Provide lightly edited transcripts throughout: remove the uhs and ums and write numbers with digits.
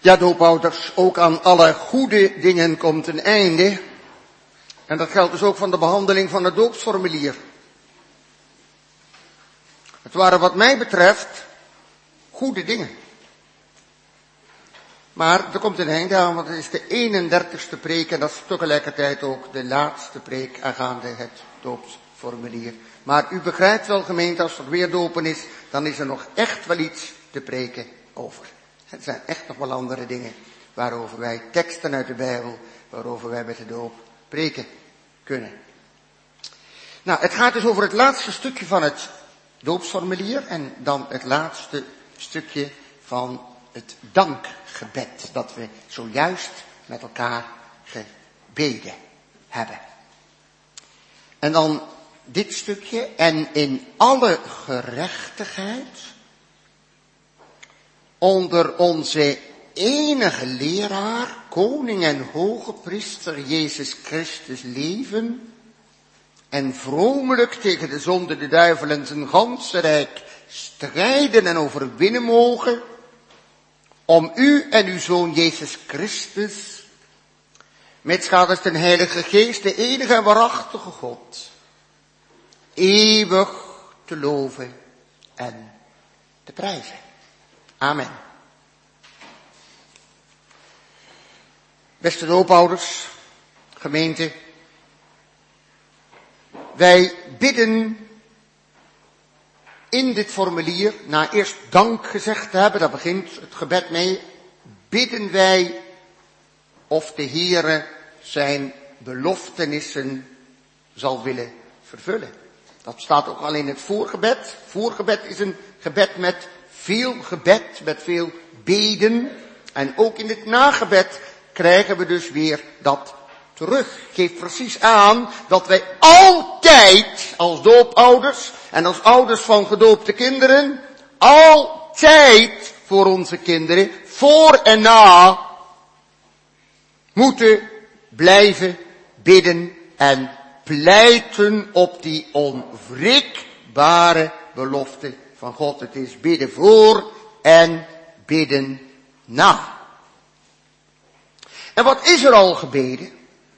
Ja, doopouders, ook aan alle goede dingen komt een einde. En dat geldt dus ook van de behandeling van het doopsformulier. Het waren wat mij betreft goede dingen. Maar er komt een einde aan, want het is de 31ste preek en dat is tegelijkertijd ook de laatste preek aangaande het doopsformulier. Maar u begrijpt wel, gemeente, als er weer dopen is, dan is er nog echt wel iets te preken over. Het zijn echt nog wel andere dingen waarover wij teksten uit de Bijbel, waarover wij met de doop preken kunnen. Nou, het gaat dus over het laatste stukje van het doopsformulier en dan het laatste stukje van het dankgebed dat we zojuist met elkaar gebeden hebben. En dan dit stukje, en in alle gerechtigheid onder onze enige leraar, koning en hoge priester Jezus Christus leven en vromelijk tegen de zonde, de duivel en zijn ganse rijk strijden en overwinnen mogen, om u en uw Zoon Jezus Christus, met schaders ten Heilige Geest, de enige en waarachtige God, eeuwig te loven en te prijzen. Amen. Beste doopouders, gemeente, wij bidden in dit formulier, na eerst dank gezegd te hebben, daar begint het gebed mee, bidden wij of de Heere zijn beloftenissen zal willen vervullen. Dat staat ook al in het voorgebed. Voorgebed is een gebed met veel gebed, met veel beden. En ook in het nagebed krijgen we dus weer dat terug. Geeft precies aan dat wij altijd als doopouders en als ouders van gedoopte kinderen, altijd voor onze kinderen, voor en na, moeten blijven bidden en pleiten op die onwrikbare belofte van God. Het is bidden voor en bidden na. En wat is er al gebeden?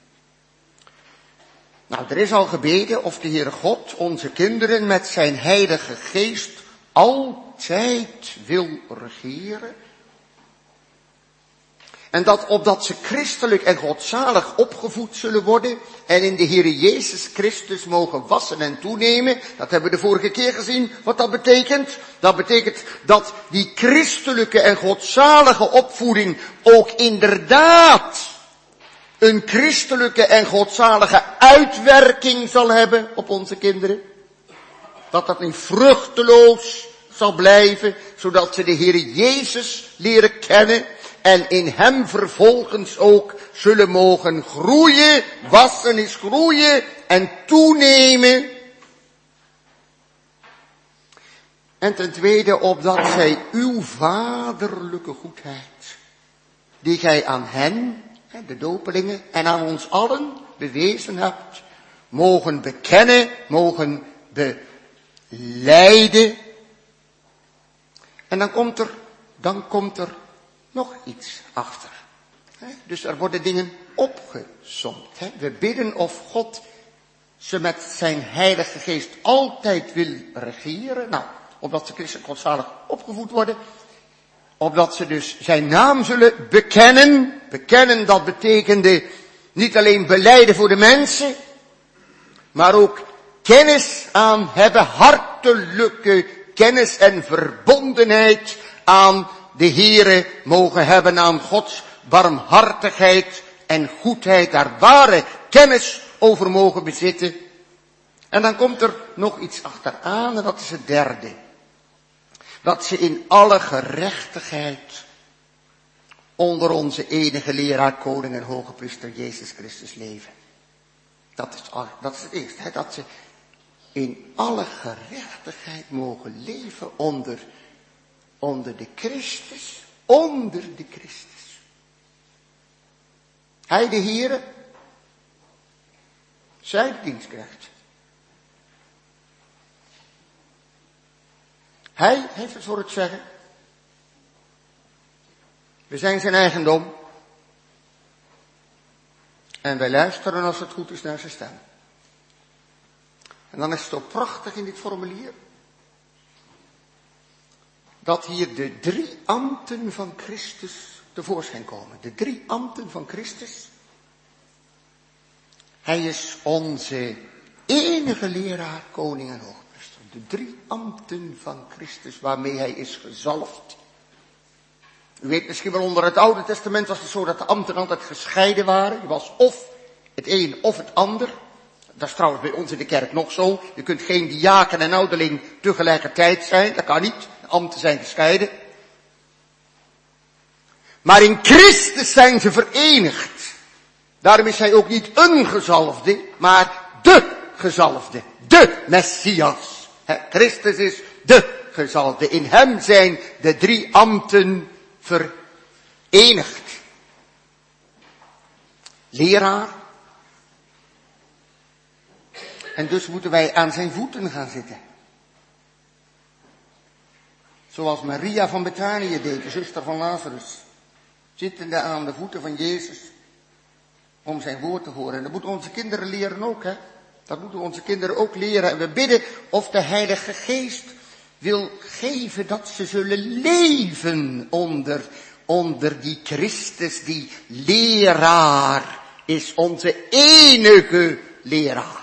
Nou, er is al gebeden of de Heere God onze kinderen met zijn Heilige Geest altijd wil regeren. En dat opdat ze christelijk en godzalig opgevoed zullen worden en in de Heere Jezus Christus mogen wassen en toenemen. Dat hebben we de vorige keer gezien, wat dat betekent. Dat betekent dat die christelijke en godzalige opvoeding ook inderdaad een christelijke en godzalige uitwerking zal hebben op onze kinderen. Dat dat niet vruchteloos zal blijven, zodat ze de Heere Jezus leren kennen en in hem vervolgens ook zullen mogen groeien. Wassen is groeien en toenemen. En ten tweede, opdat zij uw vaderlijke goedheid, die gij aan hen, de dopelingen, en aan ons allen bewezen hebt, mogen bekennen, mogen belijden. En dan komt er nog iets achter. Dus er worden dingen opgesomd. We bidden of God ze met zijn Heilige Geest altijd wil regeren. Nou, opdat ze christelijk godzalig opgevoed worden. Opdat ze dus zijn naam zullen bekennen. Bekennen, dat betekende niet alleen belijden voor de mensen, maar ook kennis aan hebben, hartelijke kennis en verbondenheid aan de Heere mogen hebben, aan Gods barmhartigheid en goedheid, daar ware kennis over mogen bezitten. En dan komt er nog iets achteraan en dat is het derde. Dat ze in alle gerechtigheid onder onze enige leraar, koning en hoge priester Jezus Christus leven. Dat is het eerste, dat ze in alle gerechtigheid mogen leven onder de Christus, onder de Christus. Hij de Heere, zij de dienstknecht. Hij heeft het voor het zeggen. We zijn zijn eigendom. En wij luisteren als het goed is naar zijn stem. En dan is het zo prachtig in dit formulier. Dat hier de 3 ambten van Christus tevoorschijn komen. De 3 ambten van Christus. Hij is onze enige leraar, koning en hoogpriester. De 3 ambten van Christus waarmee hij is gezalfd. U weet misschien wel, onder het Oude Testament was het zo dat de ambten altijd gescheiden waren. Je was of het een of het ander. Dat is trouwens bij ons in de kerk nog zo. Je kunt geen diaken en ouderling tegelijkertijd zijn. Dat kan niet. De ambten zijn gescheiden. Maar in Christus zijn ze verenigd. Daarom is hij ook niet een gezalfde, maar de gezalfde. De Messias. Christus is de gezalfde. In hem zijn de 3 ambten verenigd. Leraar. En dus moeten wij aan zijn voeten gaan zitten. Zoals Maria van Betanië deed, de zuster van Lazarus. Zittende aan de voeten van Jezus. Om zijn woord te horen. En dat moeten onze kinderen leren ook, hè. Dat moeten onze kinderen ook leren. En we bidden of de Heilige Geest wil geven dat ze zullen leven onder die Christus, die leraar is, onze enige leraar.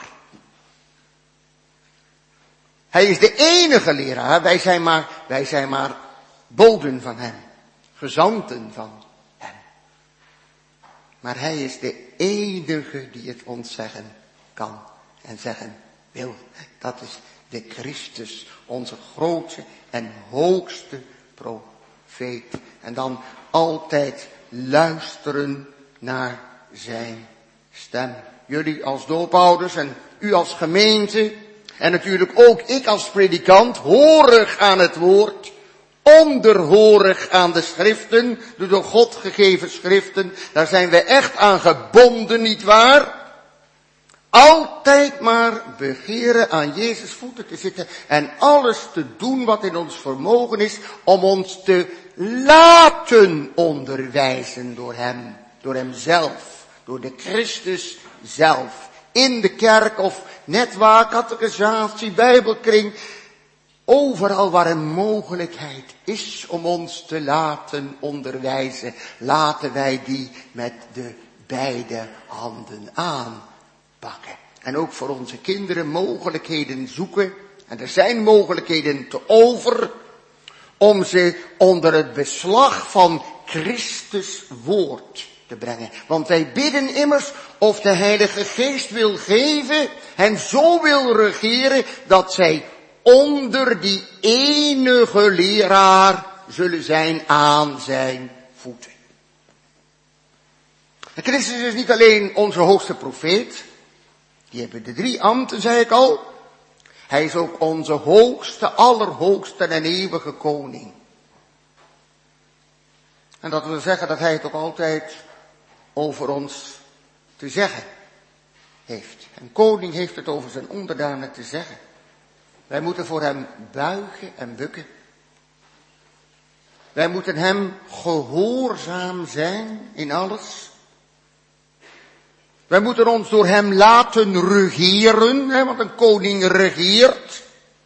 Hij is de enige leraar, wij zijn maar boden van hem, gezanten van hem. Maar hij is de enige die het ons zeggen kan en zeggen wil. Dat is de Christus, onze grote en hoogste profeet. En dan altijd luisteren naar zijn stem. Jullie als doopouders en u als gemeente en natuurlijk ook ik als predikant, horig aan het woord, onderhorig aan de schriften, de door God gegeven schriften. Daar zijn we echt aan gebonden, nietwaar? Altijd maar begeren aan Jezus voeten te zitten en alles te doen wat in ons vermogen is om ons te laten onderwijzen door hem, door hemzelf, door de Christus zelf. In de kerk of net waar, catechisatie, bijbelkring, overal waar een mogelijkheid is om ons te laten onderwijzen, laten wij die met de beide handen aanpakken. En ook voor onze kinderen mogelijkheden zoeken, en er zijn mogelijkheden te over, om ze onder het beslag van Christus woord te brengen. Want wij bidden immers of de Heilige Geest wil geven en zo wil regeren dat zij onder die enige leraar zullen zijn aan zijn voeten. En Christus is niet alleen onze hoogste profeet. Die hebben de 3 ambten, zei ik al. Hij is ook onze hoogste, allerhoogste en eeuwige koning. En dat wil zeggen dat hij het ook altijd over ons te zeggen heeft. Een koning heeft het over zijn onderdanen te zeggen. Wij moeten voor hem buigen en bukken. Wij moeten hem gehoorzaam zijn in alles. Wij moeten ons door hem laten regeren, want een koning regeert.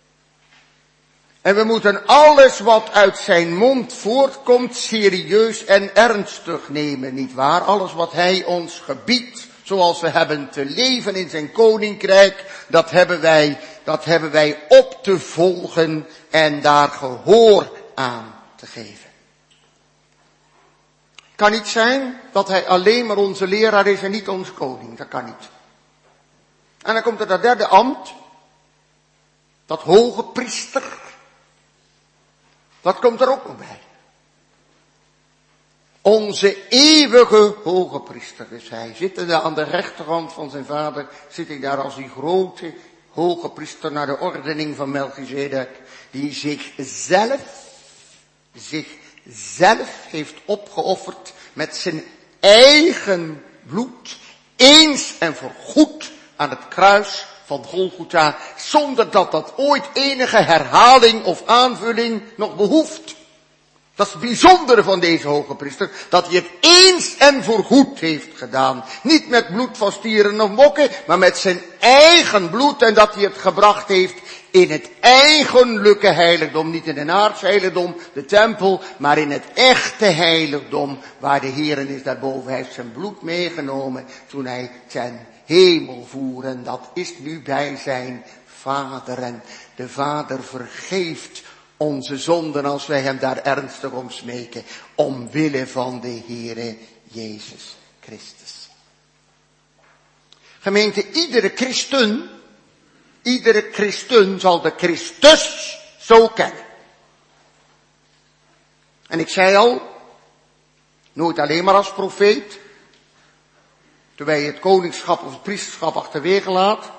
En we moeten alles wat uit zijn mond voortkomt serieus en ernstig nemen, nietwaar? Alles wat hij ons gebiedt, zoals we hebben te leven in zijn koninkrijk, dat hebben wij op te volgen en daar gehoor aan te geven. Het kan niet zijn dat hij alleen maar onze leraar is en niet onze koning. Dat kan niet. En dan komt er dat 3e ambt. Dat hoge priester. Dat komt er ook nog bij. Onze eeuwige hoge priester is hij. Zittende aan de rechterhand van zijn vader, zit hij daar als die grote hoge priester naar de ordening van Melchizedek. Die zichzelf heeft opgeofferd met zijn eigen bloed, eens en voorgoed aan het kruis van Golgotha, zonder dat dat ooit enige herhaling of aanvulling nog behoeft. Dat is het bijzondere van deze hoge priester, dat hij het eens en voorgoed heeft gedaan. Niet met bloed van stieren of bokken, maar met zijn eigen bloed, en dat hij het gebracht heeft in het eigenlijke heiligdom. Niet in een aardse heiligdom, de tempel, maar in het echte heiligdom, waar de Heer is daarboven. Hij heeft zijn bloed meegenomen toen hij ten hemel voer, en dat is nu bij zijn Vader. En de Vader vergeeft onze zonden als wij hem daar ernstig om smeken, omwille van de Heere Jezus Christus. Gemeente, iedere christen zal de Christus zo kennen. En ik zei al, nooit alleen maar als profeet, terwijl je het koningschap of het priesterschap achterwege laat.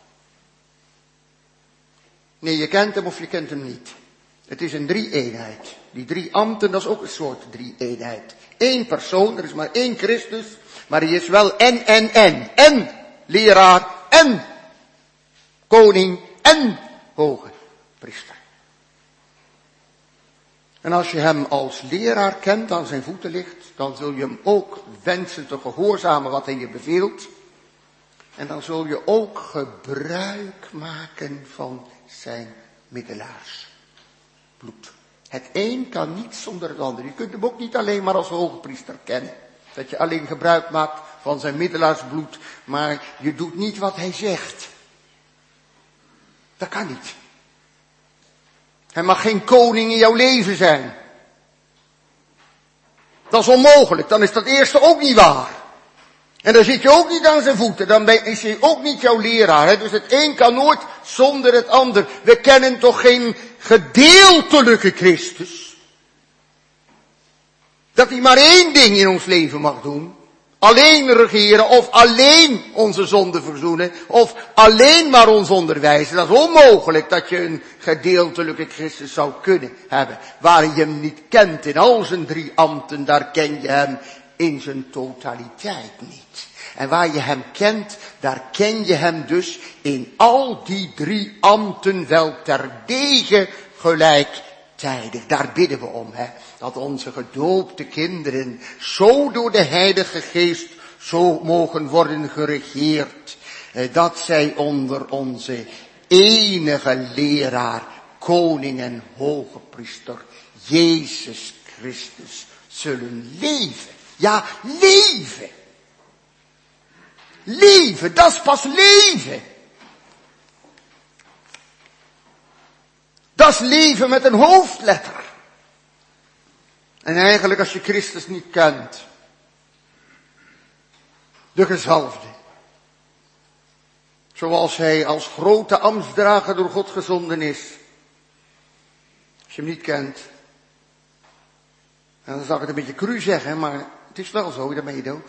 Nee, je kent hem of je kent hem niet. Het is een drie-eenheid. Die drie ambten, dat is ook een soort drie-eenheid. Eén persoon, er is maar één Christus, maar hij is wel en. En leraar, en koning, en hoge priester. En als je hem als leraar kent, aan zijn voeten ligt, dan zul je hem ook wensen te gehoorzamen wat hij je beveelt. En dan zul je ook gebruik maken van zijn middelaarsbloed. Het een kan niet zonder het ander. Je kunt hem ook niet alleen maar als hoge priester kennen. Dat je alleen gebruik maakt van zijn middelaarsbloed, maar je doet niet wat hij zegt. Dat kan niet. Hij mag geen koning in jouw leven zijn. Dat is onmogelijk. Dan is dat eerste ook niet waar. En dan zit je ook niet aan zijn voeten. Dan is hij ook niet jouw leraar. Hè? Dus het een kan nooit zonder het ander. We kennen toch geen gedeeltelijke Christus. Dat hij maar één ding in ons leven mag doen. Alleen regeren of alleen onze zonden verzoenen. Of alleen maar ons onderwijzen. Dat is onmogelijk dat je een gedeeltelijke Christus zou kunnen hebben. Waar je hem niet kent in al zijn drie ambten, daar ken je hem in zijn totaliteit niet. En waar je hem kent, daar ken je hem dus in al die drie ambten wel terdege gelijktijdig. Daar bidden we om, hè. Dat onze gedoopte kinderen zo door de Heilige Geest zo mogen worden geregeerd. Dat zij onder onze enige leraar, koning en hoge priester, Jezus Christus, zullen leven. Ja, leven. Leven, dat is pas leven. Dat is leven met een hoofdletter. En eigenlijk als je Christus niet kent, de gezalfde, zoals hij als grote ambtsdrager door God gezonden is. Als je hem niet kent, en dan zal ik het een beetje cru zeggen, maar het is wel zo, dan ben je dood.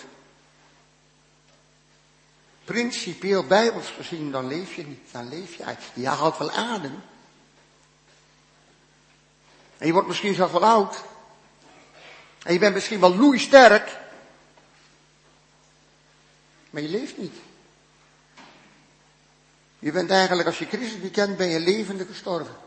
Principieel bijbels gezien, dan leef je niet, dan leef je uit. Je houdt wel adem. En je wordt misschien zelf wel oud. En je bent misschien wel loeisterk. Maar je leeft niet. Je bent eigenlijk, als je Christus niet kent, ben je levende gestorven.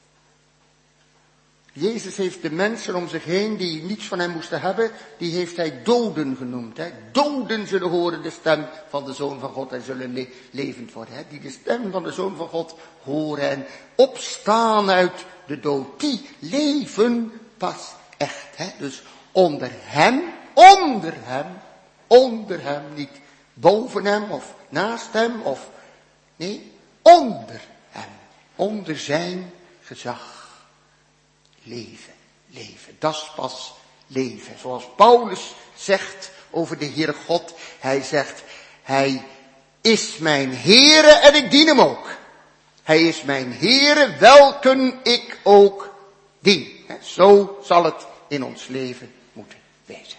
Jezus heeft de mensen om zich heen die niets van hem moesten hebben, die heeft hij doden genoemd. Hè. Doden zullen horen de stem van de Zoon van God en zullen levend worden. Hè. Die de stem van de Zoon van God horen en opstaan uit de dood. Die leven pas echt. Hè. Dus onder hem, niet boven hem of naast hem of, nee, onder hem, onder zijn gezag. Leven, dat is pas leven. Zoals Paulus zegt over de Heere God, hij zegt, hij is mijn Heere en ik dien hem ook. Hij is mijn Heere, welken ik ook dien. Zo zal het in ons leven moeten wezen.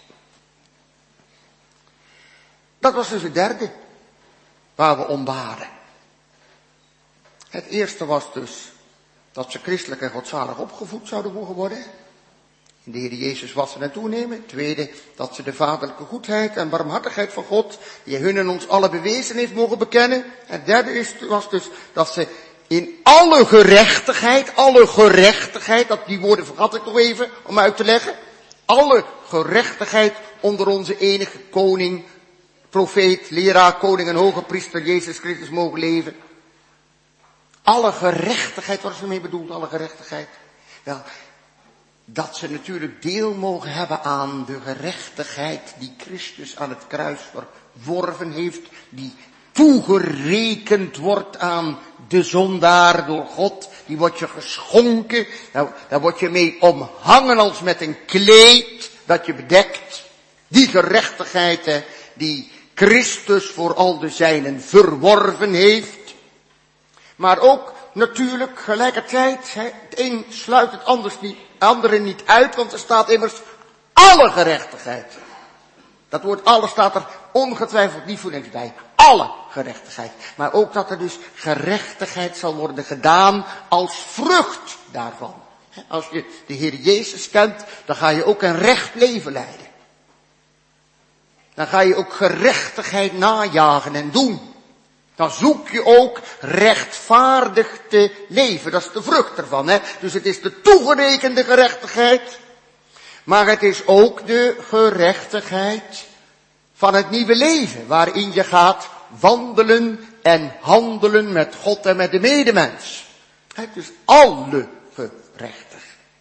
Dat was dus het derde, waar we om baden. Het eerste was dus dat ze christelijk en godzalig opgevoed zouden mogen worden. In de Heer Jezus wassen en toenemen. Tweede, dat ze de vaderlijke goedheid en barmhartigheid van God, die hun en ons alle bewezen heeft, mogen bekennen. Het derde was dus dat ze in alle gerechtigheid, die woorden vergat ik nog even om uit te leggen. Alle gerechtigheid onder onze enige koning, profeet, leraar, koning en hoge priester Jezus Christus mogen leven. Alle gerechtigheid, wat is ermee bedoeld, alle gerechtigheid? Wel, dat ze natuurlijk deel mogen hebben aan de gerechtigheid die Christus aan het kruis verworven heeft, die toegerekend wordt aan de zondaar door God, die wordt je geschonken, daar word je mee omhangen als met een kleed dat je bedekt. Die gerechtigheid die Christus voor al de zijnen verworven heeft. Maar ook natuurlijk gelijkertijd, het een sluit het andere niet uit, want er staat immers alle gerechtigheid. Dat woord alle staat er ongetwijfeld niet voor niks bij. Alle gerechtigheid. Maar ook dat er dus gerechtigheid zal worden gedaan als vrucht daarvan. Als je de Heer Jezus kent, dan ga je ook een recht leven leiden. Dan ga je ook gerechtigheid najagen en doen. Dan zoek je ook rechtvaardig te leven. Dat is de vrucht ervan. Dus het is de toegerekende gerechtigheid. Maar het is ook de gerechtigheid van het nieuwe leven. Waarin je gaat wandelen en handelen met God en met de medemens. Dus alle gerechtigheid.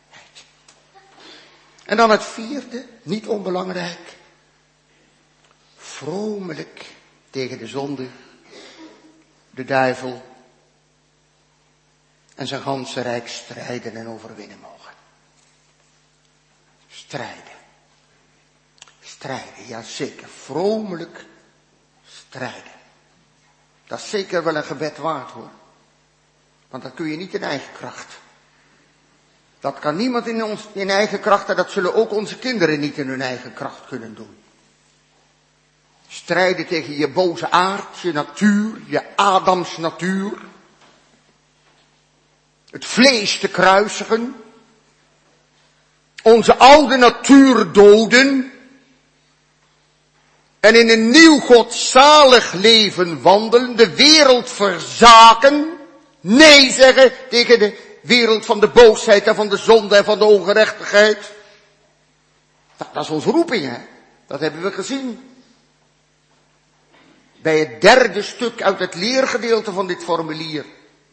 En dan het vierde, niet onbelangrijk. Vromelijk tegen de zonde, de duivel en zijn ganse rijk strijden en overwinnen mogen. Strijden, ja zeker. Vromelijk strijden. Dat is zeker wel een gebed waard hoor. Want dat kun je niet in eigen kracht. Dat kan niemand in eigen kracht en dat zullen ook onze kinderen niet in hun eigen kracht kunnen doen. Strijden tegen je boze aard, je natuur, je Adams natuur. Het vlees te kruisigen. Onze oude natuur doden. En in een nieuw godzalig leven wandelen. De wereld verzaken. Nee zeggen tegen de wereld van de boosheid en van de zonde en van de ongerechtigheid. Dat is onze roeping, hè. Dat hebben we gezien. Bij het derde stuk uit het leergedeelte van dit formulier.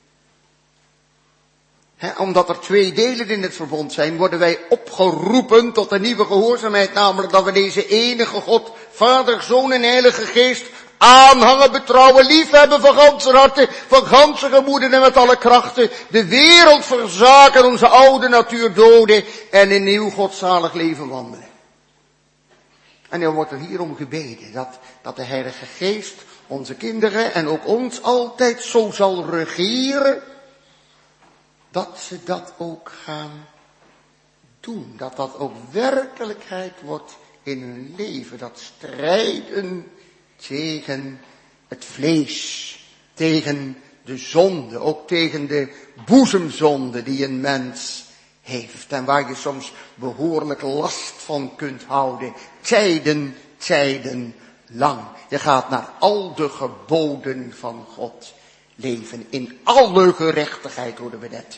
Omdat er twee delen in het verbond zijn, worden wij opgeroepen tot een nieuwe gehoorzaamheid. Namelijk dat we deze enige God, Vader, Zoon en Heilige Geest aanhangen, betrouwen, liefhebben van ganse harten, van ganse gemoeden en met alle krachten. De wereld verzaken, onze oude natuur doden en een nieuw godzalig leven wandelen. En dan wordt er hierom gebeden dat de Heilige Geest onze kinderen en ook ons altijd zo zal regeren, dat ze dat ook gaan doen. Dat dat ook werkelijkheid wordt in hun leven. Dat strijden tegen het vlees, tegen de zonde, ook tegen de boezemzonde die een mens heeft. En waar je soms behoorlijk last van kunt houden. Tijden lang. Je gaat naar al de geboden van God leven. In alle gerechtigheid, hoorden we net.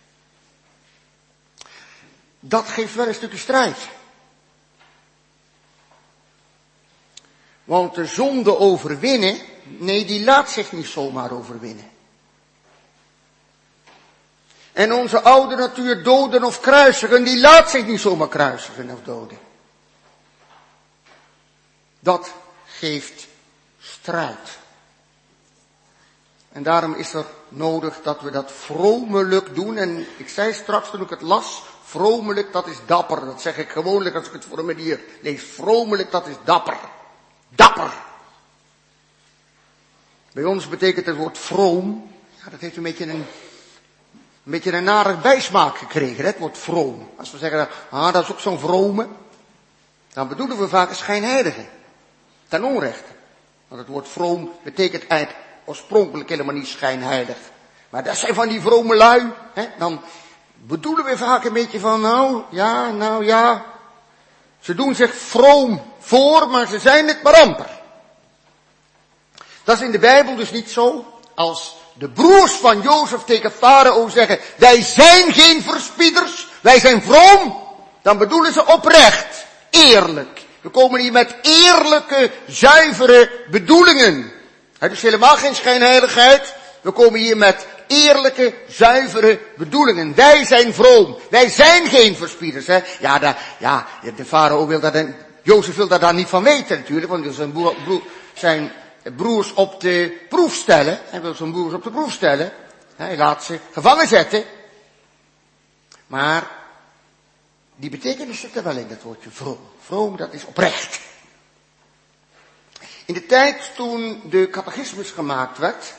Dat geeft wel een stukje strijd. Want de zonde overwinnen, nee, die laat zich niet zomaar overwinnen. En onze oude natuur doden of kruisigen, die laat zich niet zomaar kruisigen of doden. Dat geeft strijd. En daarom is er nodig dat we dat vromelijk doen. En ik zei straks toen ik het las, vromelijk, dat is dapper. Dat zeg ik gewoonlijk als ik het formulier lees. Vromelijk, dat is dapper. Dapper. Bij ons betekent het woord vroom, ja, dat heeft een beetje een nare bijsmaak gekregen, het woord vroom. Als we zeggen, dat is ook zo'n vrome, dan bedoelen we vaak een schijnheilige. Ten onrechte. Want het woord vroom betekent eigenlijk oorspronkelijk helemaal niet schijnheilig. Maar dat zijn van die vrome lui. Dan bedoelen we vaak een beetje van, nou ja. Ze doen zich vroom voor, maar ze zijn het maar amper. Dat is in de Bijbel dus niet zo. Als de broers van Jozef tegen Farao zeggen, wij zijn geen verspieders, wij zijn vroom, dan bedoelen ze oprecht, eerlijk. We komen hier met eerlijke, zuivere bedoelingen. Het is helemaal geen schijnheiligheid. We komen hier met eerlijke, zuivere bedoelingen. Wij zijn vroom. Wij zijn geen verspieders. Hè? De farao wil dat, Jozef wil daar dan niet van weten natuurlijk, want hij wil zijn broers op de proef stellen. Hij wil zijn broers op de proef stellen. Hij laat ze gevangen zetten. Maar die betekenis zit er wel in, dat woordje vroom. Vroom, dat is oprecht. In de tijd toen de catechismus gemaakt werd,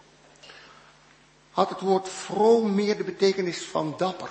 had het woord vroom meer de betekenis van dapper.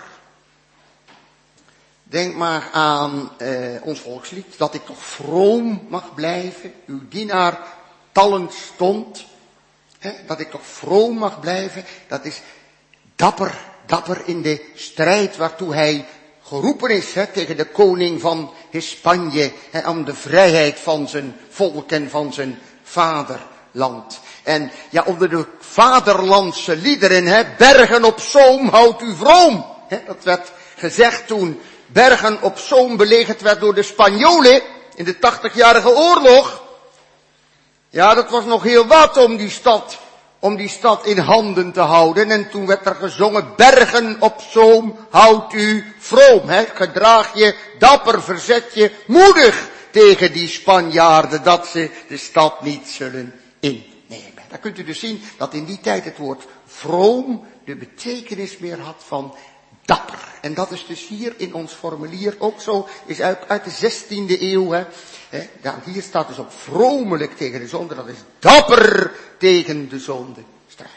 Denk maar aan ons volkslied, dat ik toch vroom mag blijven, uw dienaar tallend stond. Dat ik toch vroom mag blijven, dat is dapper in de strijd waartoe hij geroepen is tegen de koning van Hispanje, om de vrijheid van zijn volk en van zijn vaderland. En ja, onder de vaderlandse liederen, Bergen op Zoom houdt u vroom. Dat werd gezegd toen Bergen op Zoom belegerd werd door de Spanjolen in de 80-jarige oorlog. Ja, dat was nog heel wat om die stad in handen te houden. En toen werd er gezongen, Bergen op Zoom houdt u vroom. Gedraag je dapper, verzet je moedig tegen die Spanjaarden, dat ze de stad niet zullen innemen. Daar kunt u dus zien dat in die tijd het woord vroom de betekenis meer had van dapper. En dat is dus hier in ons formulier ook zo, is uit de 16e eeuw. Hier staat dus op vromelijk tegen de zonde, dat is dapper tegen de zonde strijden.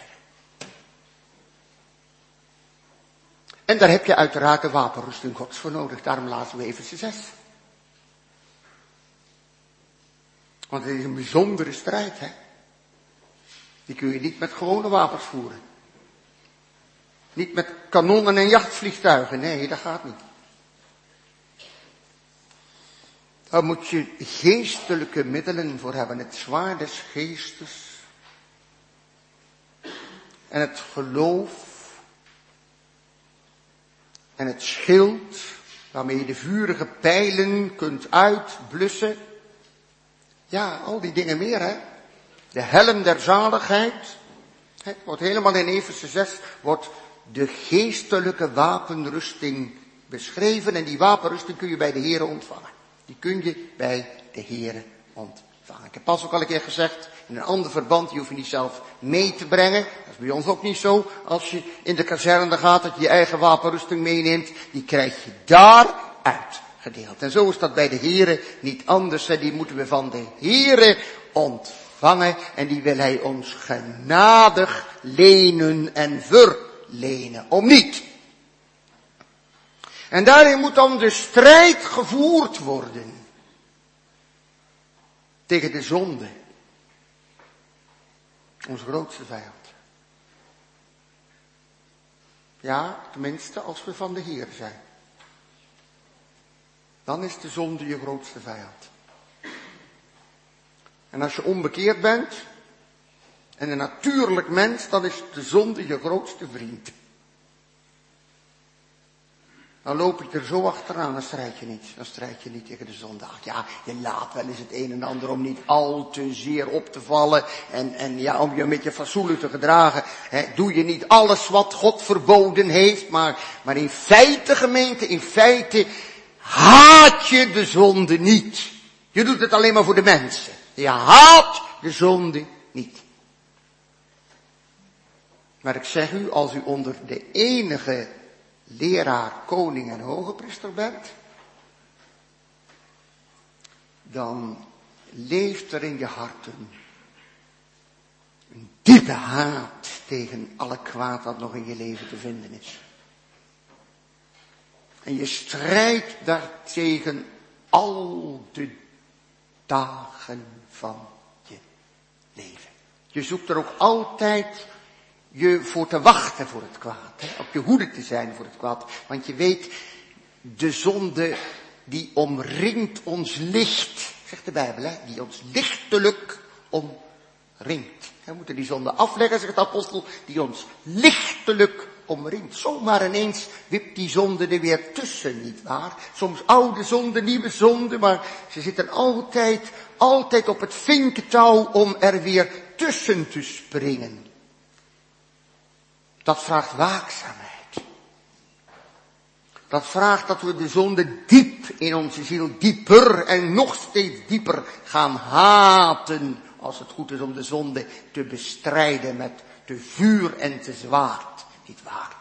En daar heb je uiteraard de wapenrusting Gods voor nodig, daarom laten we Efeze 6. Want het is een bijzondere strijd, Die kun je niet met gewone wapens voeren. Niet met kanonnen en jachtvliegtuigen, nee, dat gaat niet. Daar moet je geestelijke middelen voor hebben. Het zwaard des geestes. En het geloof. En het schild, waarmee je de vurige pijlen kunt uitblussen. Ja, al die dingen meer, De helm der zaligheid. Het wordt helemaal in Efeze 6, wordt de geestelijke wapenrusting beschreven. En die wapenrusting kun je bij de Here ontvangen. Die kun je bij de Here ontvangen. Ik heb pas ook al een keer gezegd, in een ander verband, die hoef je niet zelf mee te brengen. Dat is bij ons ook niet zo. Als je in de kazerne gaat, dat je je eigen wapenrusting meeneemt, die krijg je daar uitgedeeld. En zo is dat bij de Here niet anders. Die moeten we van de Here ontvangen. En die wil hij ons genadig lenen en verlenen. Om niet. En daarin moet dan de strijd gevoerd worden. Tegen de zonde. Onze grootste vijand. Ja, tenminste als we van de Heer zijn. Dan is de zonde je grootste vijand. En als je onbekeerd bent en een natuurlijk mens, dan is de zonde je grootste vriend. Dan loop je er zo achteraan, dan strijd je niet. Dan strijd je niet tegen de zonde. Ach ja, je laat wel eens het een en ander om niet al te zeer op te vallen. En om je een beetje fatsoenlijk te gedragen. Doe je niet alles wat God verboden heeft. Maar in feite, gemeente, in feite haat je de zonde niet. Je doet het alleen maar voor de mensen. Je haat de zonde niet. Maar ik zeg u, als u onder de enige leraar, koning en hogepriester bent, dan leeft er in je harten een diepe haat tegen alle kwaad dat nog in je leven te vinden is. En je strijdt daartegen al de dagen van je leven. Je zoekt er ook altijd je voor te wachten voor het kwaad. Op je hoede te zijn voor het kwaad. Want je weet, de zonde die omringt ons licht, zegt de Bijbel, die ons lichtelijk omringt. We moeten die zonde afleggen, zegt de apostel, die ons lichtelijk omringt. Zomaar ineens wipt die zonde er weer tussen, nietwaar? Soms oude zonde, nieuwe zonde, maar ze zitten altijd op het vinkentouw om er weer tussen te springen. Dat vraagt waakzaamheid. Dat vraagt dat we de zonde diep in onze ziel, dieper en nog steeds dieper gaan haten. Als het goed is om de zonde te bestrijden met te vuur en te zwaard. Niet waar.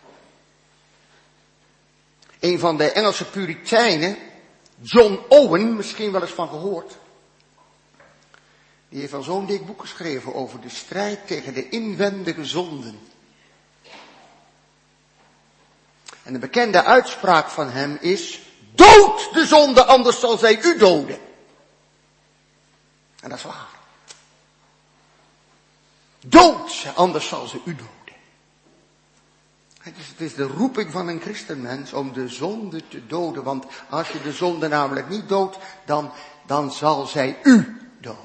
Een van de Engelse Puritijnen, John Owen, misschien wel eens van gehoord. Die heeft al zo'n dik boek geschreven over de strijd tegen de inwendige zonden. En de bekende uitspraak van hem is, dood de zonde, anders zal zij u doden. En dat is waar. Dood ze, anders zal ze u doden. Het is de roeping van een christenmens om de zonde te doden. Want als je de zonde namelijk niet doodt, dan zal zij u doden.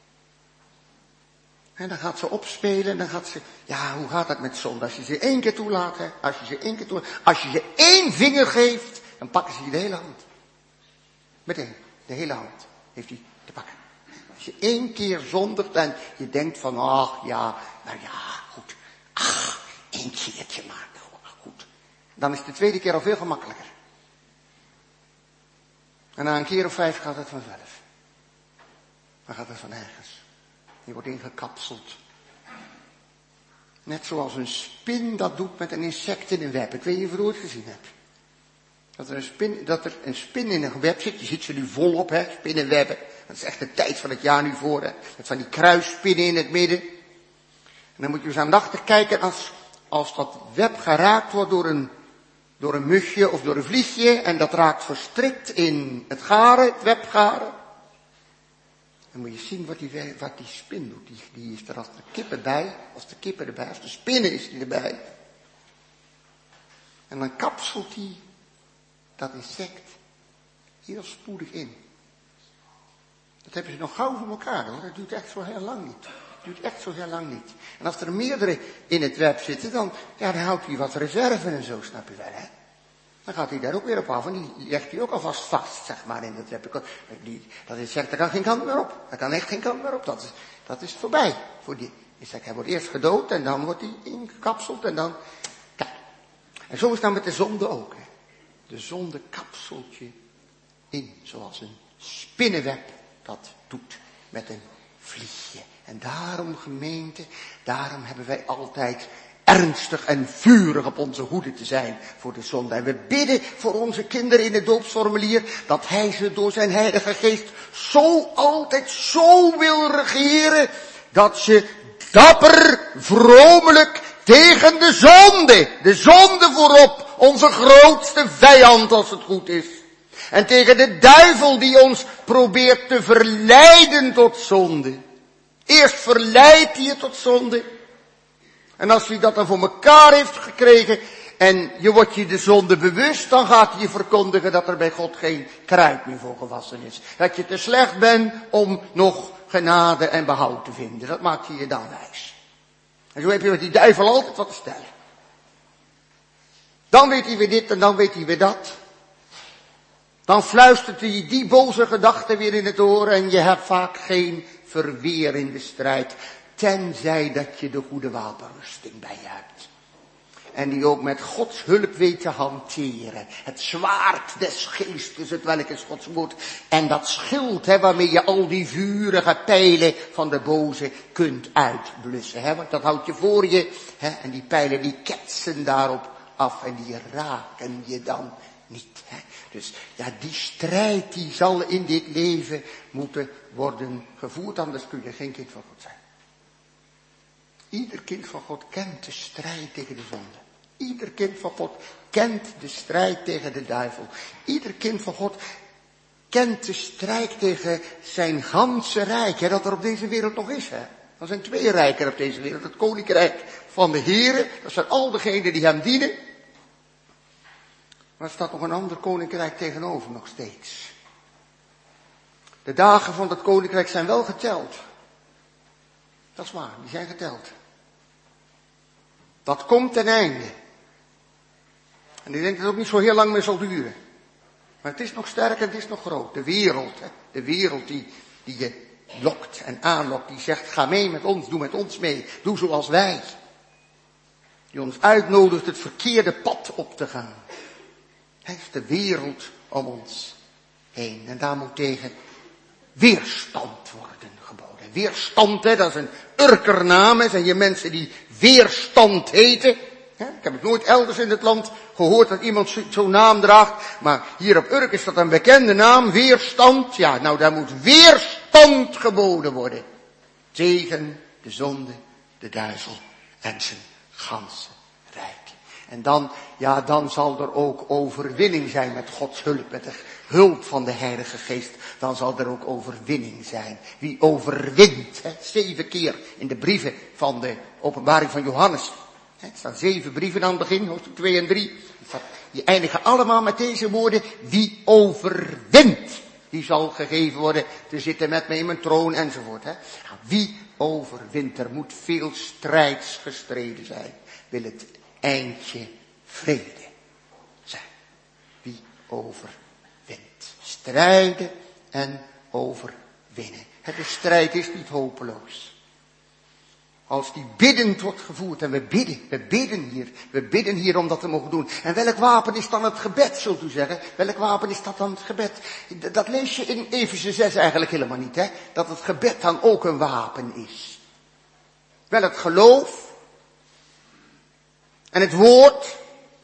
En dan gaat ze opspelen en dan gaat ze, ja, hoe gaat dat met zonde? Als je ze 1 keer toelaat, hè? Als je ze 1 vinger geeft, dan pakken ze je de hele hand. Meteen, de hele hand heeft hij te pakken. Als je 1 keer zondigt en je denkt van, ach ja, nou ja, goed. Ach, 1 keertje maar, goed. Dan is de 2e keer al veel gemakkelijker. En na een keer of 5 gaat het vanzelf. Dan gaat het van ergens. Je wordt ingekapseld. Net zoals een spin dat doet met een insect in een web. Ik weet niet of je het ooit gezien hebt. Dat er een spin in een web zit. Je ziet ze nu volop, hè, spinnenwebben. Dat is echt de tijd van het jaar nu voor, hè. Met van die kruisspinnen in het midden. En dan moet je eens aandachtig kijken als dat web geraakt wordt door een mugje of door een vliegje. En dat raakt verstrikt in het webgaren. Dan moet je zien wat die spin doet. Die is er als de kippen bij. Als de spinnen is die erbij. En dan kapselt die dat insect heel spoedig in. Dat hebben ze nog gauw voor elkaar, hoor. Dat duurt echt zo heel lang niet. En als er meerdere in het web zitten, dan houdt hij wat reserve en zo, snap je wel, hè. Dan gaat hij daar ook weer op af en die legt hij ook alvast vast, zeg maar, in het web. Dat insect, daar kan geen kant meer op. Daar kan echt geen kant meer op. Dat is voorbij voor die insect. Hij wordt eerst gedood en dan wordt hij ingekapseld en dan, kijk. En zo is het nou met de zonde ook, hè. De zonde kapselt je in, zoals een spinnenweb dat doet met een vliegje. En daarom, gemeente, daarom hebben wij altijd ernstig en vurig op onze hoede te zijn voor de zonde. En we bidden voor onze kinderen in het doopsformulier dat hij ze door zijn Heilige Geest altijd zo wil regeren dat ze dapper, vromelijk tegen de zonde voorop, onze grootste vijand als het goed is. En tegen de duivel die ons probeert te verleiden tot zonde. Eerst verleidt hij je tot zonde. En als hij dat dan voor elkaar heeft gekregen en je wordt je de zonde bewust, dan gaat hij je verkondigen dat er bij God geen kruid meer voor gewassen is. Dat je te slecht bent om nog genade en behoud te vinden. Dat maakt hij je dan wijs. En zo heb je met die duivel altijd wat te stellen. Dan weet hij weer dit en dan weet hij weer dat. Dan fluistert hij die boze gedachten weer in het oor en je hebt vaak geen verweer in de strijd. Tenzij dat je de goede wapenrusting bij je hebt. En die ook met Gods hulp weet te hanteren. Het zwaard des geestes, het welk is Gods woord. En dat schild, waarmee je al die vurige pijlen van de boze kunt uitblussen. Want dat houdt je voor je. En die pijlen die ketsen daarop af en die raken je dan niet. Dus ja, die strijd die zal in dit leven moeten worden gevoerd. Anders kun je geen kind van God zijn. Ieder kind van God kent de strijd tegen de zonde. Ieder kind van God kent de strijd tegen de duivel. Ieder kind van God kent de strijd tegen zijn ganse rijk. Dat er op deze wereld nog is. Er zijn 2 rijken op deze wereld. Het koninkrijk van de Here. Dat zijn al degenen die hem dienen. Maar er staat nog een ander koninkrijk tegenover nog steeds. De dagen van dat koninkrijk zijn wel geteld. Dat is waar, die zijn geteld. Dat komt ten einde. En ik denk dat het ook niet zo heel lang meer zal duren. Maar het is nog sterk en het is nog groot. De wereld, hè? De wereld die je lokt en aanlokt, die zegt, ga mee met ons, doe met ons mee, doe zoals wij. Die ons uitnodigt het verkeerde pad op te gaan. Hij heeft de wereld om ons heen. En daar moet tegen weerstand worden geboden. Weerstand, hè, dat is een Urkernaam. Er zijn hier mensen die weerstand heten. Ik heb het nooit elders in het land gehoord dat iemand zo'n naam draagt. Maar hier op Urk is dat een bekende naam, weerstand. Ja, nou daar moet weerstand geboden worden. Tegen de zonde, de duivel en zijn ganse rijk. En dan zal er ook overwinning zijn met Gods hulp, met de hulp van de Heilige Geest. Dan zal er ook overwinning zijn. Wie overwint, 7 keer in de brieven van de openbaring van Johannes. Er staan 7 brieven aan het begin, hoofdstuk 2 en 3. Die eindigen allemaal met deze woorden, wie overwint, die zal gegeven worden te zitten met mij in mijn troon enzovoort. Wie overwint, er moet veel strijds gestreden zijn, wil het eindje vrede zijn. Wie overwint. Strijden en overwinnen. De strijd is niet hopeloos. Als die biddend wordt gevoerd, en we bidden hier om dat te mogen doen. En welk wapen is dan het gebed, zult u zeggen? Welk wapen is dat dan het gebed? Dat lees je in Efeze 6 eigenlijk helemaal niet, hè? Dat het gebed dan ook een wapen is. Wel het geloof, en het woord.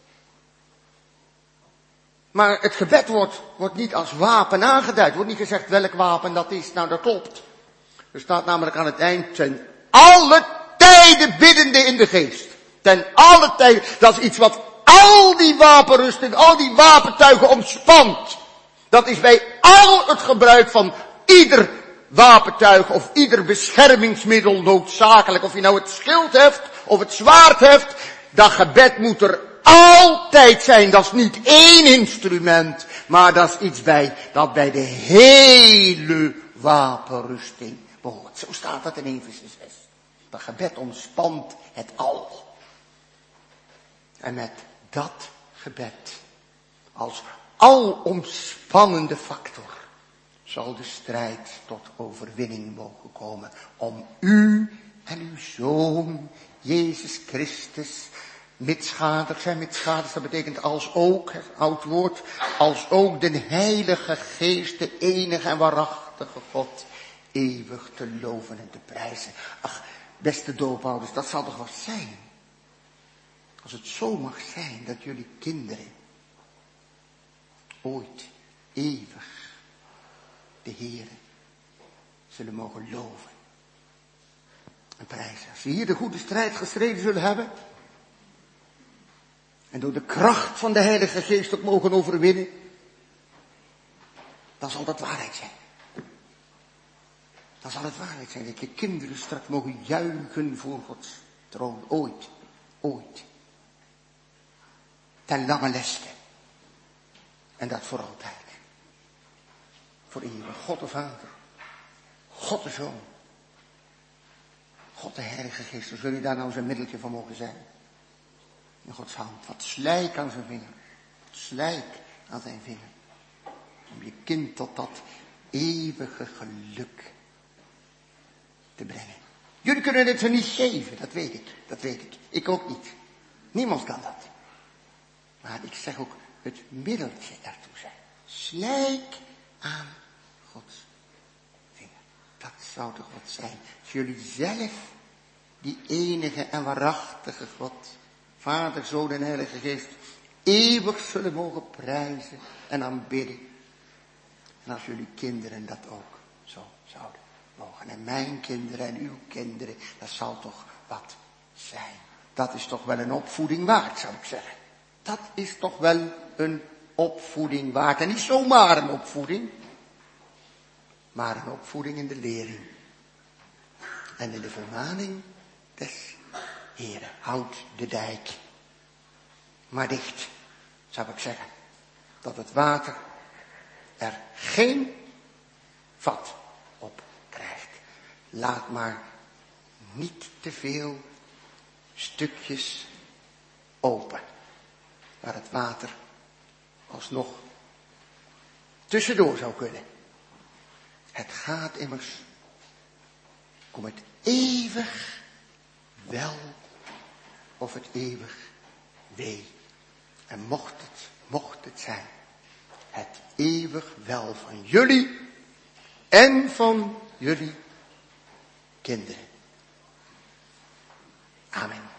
Maar het gebed wordt niet als wapen aangeduid. Wordt niet gezegd welk wapen dat is. Nou, dat klopt. Er staat namelijk aan het eind, ten alle tijden biddende in de geest. Ten alle tijden. Dat is iets wat al die wapenrusting, al die wapentuigen omspant. Dat is bij al het gebruik van ieder wapentuig of ieder beschermingsmiddel noodzakelijk. Of je nou het schild hebt of het zwaard hebt. Dat gebed moet er altijd zijn. Dat is niet één instrument. Maar dat is iets dat bij de hele wapenrusting behoort. Zo staat dat in Efeze 6. Dat gebed omspant het al. En met dat gebed als alomspannende factor zal de strijd tot overwinning mogen komen. Om u en uw Zoon, Jezus Christus, mitschaders. Mitschaders, dat betekent als ook, oud woord, als ook de Heilige Geest, de enige en waarachtige God, eeuwig te loven en te prijzen. Ach, beste doopouders, dat zal toch wat zijn? Als het zo mag zijn dat jullie kinderen ooit, eeuwig, de Heere zullen mogen loven en prijzen. Als ze hier de goede strijd gestreden zullen hebben en door de kracht van de Heilige Geest ook mogen overwinnen, dan zal dat waarheid zijn. Dan zal het waarheid zijn dat je kinderen straks mogen juichen voor Gods troon. Ooit, ooit. Ten lange leste. En dat voor altijd. Voor eeuwig. God de Vader. God de Zoon. God de Heilige Geest. Zullen jullie daar nou zijn middeltje van mogen zijn? In Gods hand. Wat slijk aan zijn vinger. Wat slijk aan zijn vinger. Om je kind tot dat eeuwige geluk te brengen. Jullie kunnen het er niet geven, dat weet ik. Ik ook niet. Niemand kan dat. Maar ik zeg ook het middeltje ertoe zijn. Slijk aan Gods vinger. Dat zou toch wat zijn. Als jullie zelf die enige en waarachtige God, Vader, Zoon en Heilige Geest, eeuwig zullen mogen prijzen en aanbidden. En als jullie kinderen dat ook zo zouden mogen. En mijn kinderen en uw kinderen, dat zal toch wat zijn. Dat is toch wel een opvoeding waard, zou ik zeggen. Dat is toch wel een opvoeding waard. En niet zomaar een opvoeding, maar een opvoeding in de lering. En in de vermaning des Heeren. Houd de dijk maar dicht, zou ik zeggen. Dat het water er geen vat op krijgt. Laat maar niet te veel stukjes open, waar het water alsnog tussendoor zou kunnen. Het gaat immers om het eeuwig wel of het eeuwig wee. En mocht het zijn, het eeuwig wel van jullie en van jullie kinderen. Amen.